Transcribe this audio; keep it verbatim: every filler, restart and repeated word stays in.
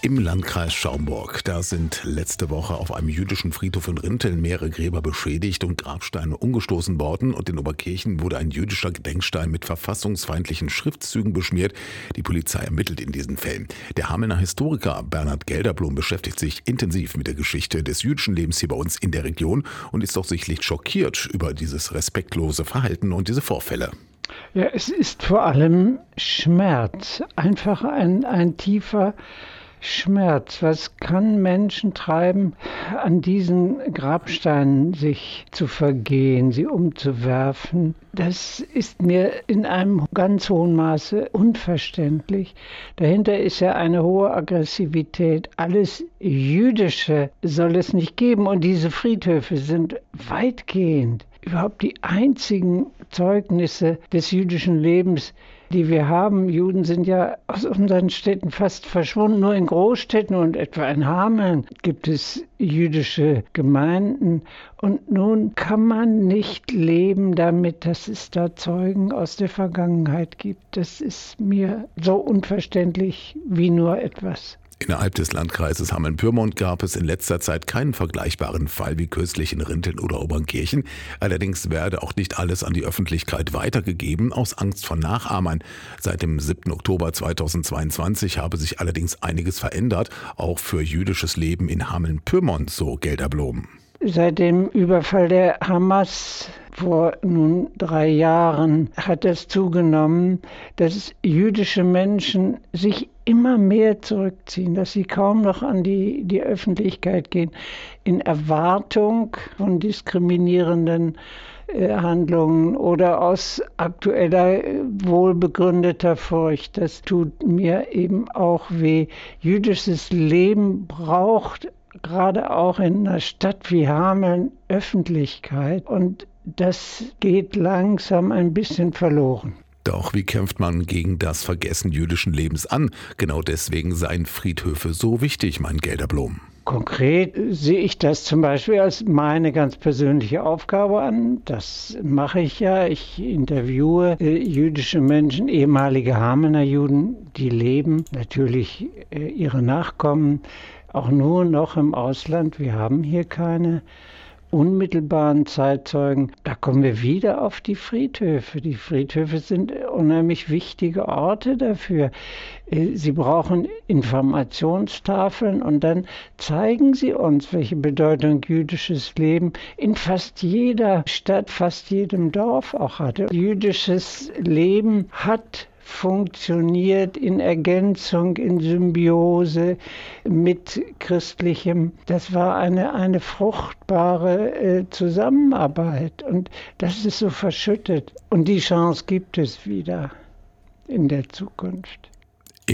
Im Landkreis Schaumburg, da sind letzte Woche auf einem jüdischen Friedhof in Rinteln mehrere Gräber beschädigt und Grabsteine umgestoßen worden. Und in Oberkirchen wurde ein jüdischer Gedenkstein mit verfassungsfeindlichen Schriftzügen beschmiert. Die Polizei ermittelt in diesen Fällen. Der Hamelner Historiker Bernhard Gelderblum beschäftigt sich intensiv mit der Geschichte des jüdischen Lebens hier bei uns in der Region und ist doch sichtlich schockiert über dieses respektlose Verhalten und diese Vorfälle. Ja, es ist vor allem Schmerz, einfach ein, ein tiefer Schmerz. Was kann Menschen treiben, an diesen Grabsteinen sich zu vergehen, sie umzuwerfen? Das ist mir in einem ganz hohen Maße unverständlich. Dahinter ist ja eine hohe Aggressivität. Alles Jüdische soll es nicht geben. Und diese Friedhöfe sind weitgehend überhaupt die einzigen Zeugnisse des jüdischen Lebens, die wir haben. Juden sind ja aus unseren Städten fast verschwunden. Nur in Großstädten und etwa in Hameln gibt es jüdische Gemeinden. Und nun kann man nicht leben damit, dass es da Zeugen aus der Vergangenheit gibt. Das ist mir so unverständlich wie nur etwas. Innerhalb des Landkreises Hameln-Pyrmont gab es in letzter Zeit keinen vergleichbaren Fall wie kürzlich in Rinteln oder Obernkirchen. Allerdings werde auch nicht alles an die Öffentlichkeit weitergegeben, aus Angst vor Nachahmern. Seit dem siebten Oktober zweitausendzweiundzwanzig habe sich allerdings einiges verändert, auch für jüdisches Leben in Hameln-Pyrmont, so Gelderblum. Seit dem Überfall der Hamas vor nun drei Jahren hat es zugenommen, dass jüdische Menschen sich immer mehr zurückziehen, dass sie kaum noch an die, die Öffentlichkeit gehen, in Erwartung von diskriminierenden äh, Handlungen oder aus aktueller, wohlbegründeter Furcht. Das tut mir eben auch weh. Jüdisches Leben braucht gerade auch in einer Stadt wie Hameln Öffentlichkeit, und das geht langsam ein bisschen verloren. Doch wie kämpft man gegen das Vergessen jüdischen Lebens an? Genau deswegen seien Friedhöfe so wichtig, mein Gelderblum. Konkret sehe ich das zum Beispiel als meine ganz persönliche Aufgabe an. Das mache ich ja. Ich interviewe äh, jüdische Menschen, ehemalige Hamelner Juden, die leben, natürlich äh, ihre Nachkommen, auch nur noch im Ausland. Wir haben hier keine unmittelbaren Zeitzeugen. Da kommen wir wieder auf die Friedhöfe. Die Friedhöfe sind unheimlich wichtige Orte dafür. Sie brauchen Informationstafeln und dann zeigen sie uns, welche Bedeutung jüdisches Leben in fast jeder Stadt, fast jedem Dorf auch hatte. Jüdisches Leben hat funktioniert in Ergänzung, in Symbiose mit Christlichem. Das war eine, eine fruchtbare äh, Zusammenarbeit, und das ist so verschüttet. Und die Chance gibt es wieder in der Zukunft.